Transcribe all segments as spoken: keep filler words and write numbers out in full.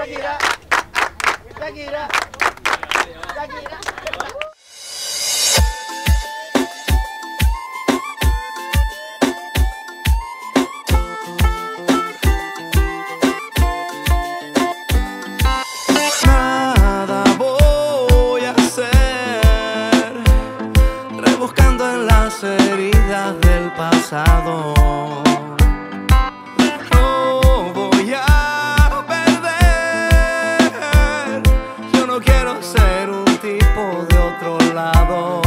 Shakira, Shakira, Shakira. Nada voy a hacer, rebuscando en las heridas del pasado. No voy a perder, yo no quiero ser un tipo de otro lado.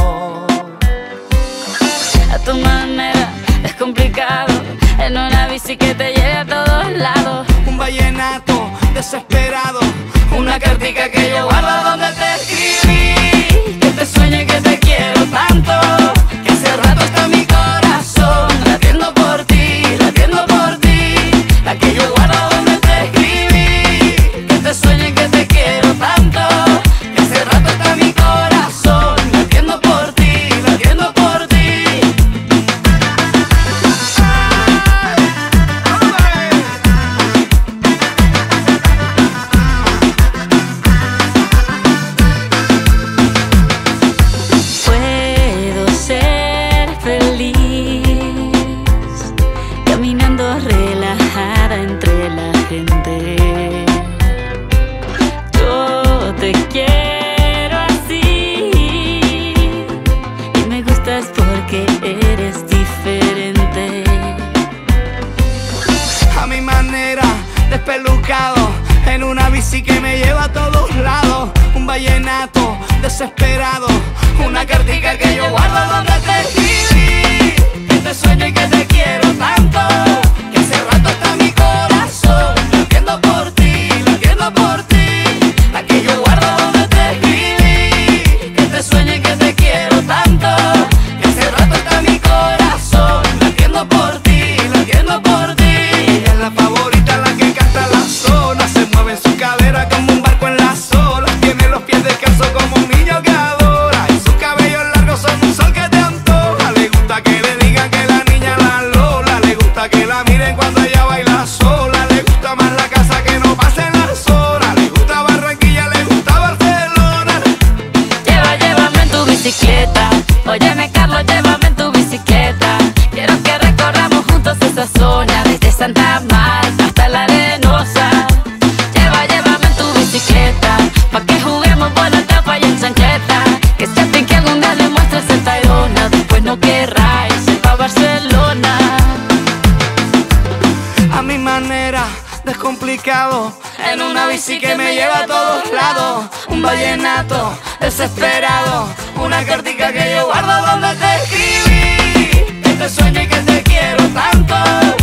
A tu manera es complicado, en una bici que te lleve a todos lados. Un vallenato desesperado, una cartica que yo guardo donde te escribí. Que te sueño y que te quiero tanto, Que hace rato está mi corazón latiendo por ti, latiendo por ti. la que yo guardo donde te escribí. Que te sueño y que te quiero tanto, que hace rato está mi corazón latiendo por ti, latiendo por ti. Puedo ser feliz caminando relajada entre la gente. Yo te quiero así y me gustas porque eres diferente. A mi manera, despelucado, en una bici que me lleva a todos lados. Un vallenato desesperado, una cartica que yo guardo donde te escribí. Que te sueño y que te quiero tanto, que hace rato está mi corazón latiendo por ti, latiendo por ti. La que yo guardo donde te escribí. Que te sueño y que te quiero tanto, que hace rato está mi corazón latiendo por ti, latiendo por ti. Ella es la favorita, la que canta la zona, se mueve en su cadera como un barco en las olas. Tiene los pies descalzos como un niño que adora, y sus cabellos largos son un sol que te antoja. Le gusta que le digan que la niña la Lola, le gusta que la miren cuando ella baila sola. Le gusta más la casa que no pasen las horas, le gusta Barranquilla, le gusta Barcelona. Lleva, llévame en tu bicicleta. Óyeme, Carlos, llévame en tu bicicleta. Quiero que recorramos juntos esa zona, desde Santa Marta hasta la Arenosa. Lleva, llévame en tu bicicleta, pa' que juguemos buena etapa y en chancleta. Que se te que algún día le muestres el Tayrona, después no querráis ir pa' Barcelona. A mi manera, descomplicado, en una bici que me lleva a todos lados. Un vallenato desesperado, una cartica que yo guardo donde te escribí. Que te sueño y que te quiero tanto,